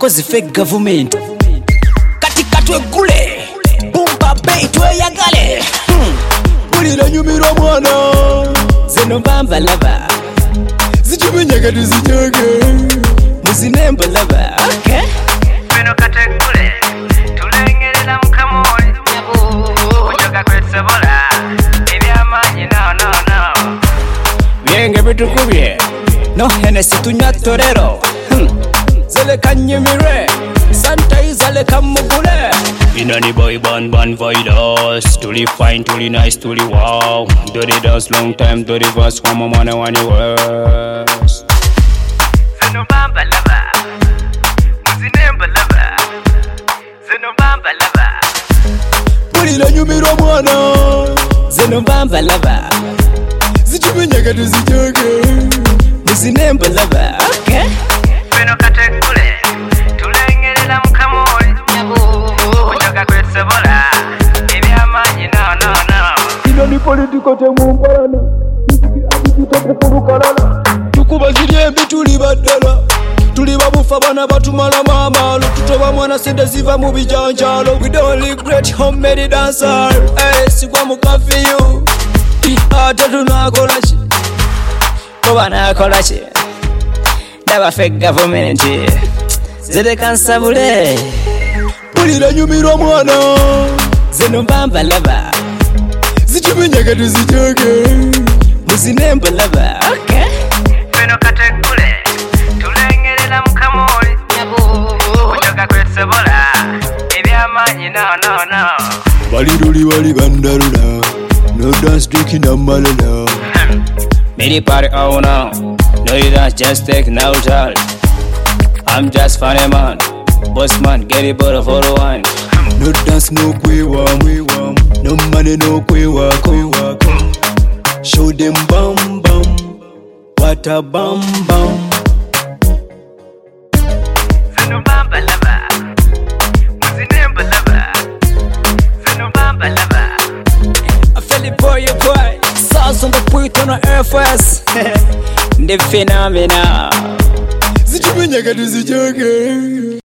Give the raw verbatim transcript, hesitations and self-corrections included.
bakozi fake government kati katwe gule bumba bay tweyagale bulira nyumira mwana zeno bamba laba zijubinyega tuzijoge muzinemba laba okay beno kategule tulengerera mukamoi ojoga kwetsobola ebyamanyi no no no byenge bitukubye no henesi tunywa torero zele kanyemire santa izale kamugule Inani boy band band virus tuli fine tuli nice tuli wow dirty dance long time dirty verse kwa mama na wani worse zeno bamba lava muzinemba lava zeno bamba lava bulira nyumira mwana zeno bamba lava zijubinyega tuzijoge muzinemba lava okay beno kategule tulengerera mukamoi ojoga kwetsobola ebyamanyi no no no ino ni politiko temumbalana abikitekufurukalala tukuba ziri embi tuli baddala tuli babufa bana batumala mamalo tutoba mwana sente ziva mu bijanjalo we don't regret homemade dancer hey, sigwa mu kafiyu ate tunakola ki toba nakola ki ndaba fake government zereka nsabule bulira nyumira mwana zeno mbamba laba zijubinyega tuzijoge muzinemba laba okay beno kategule tulengerera mukamoi ojoga kwetsobola ebyamanyi no no no baliruli bali bandalula no dance drinking na malala Many party oh no no you dance just take no time I'm just funny man boss man get it but for the wine no dance no kwewa no money no kwewa kwewa show them bam bam what a bam bam zeno bamba lava muzinemba lava zeno bamba lava I feel it boy your boy sauce on the point on the Air Force the phenomena zijubinyega tuzijoge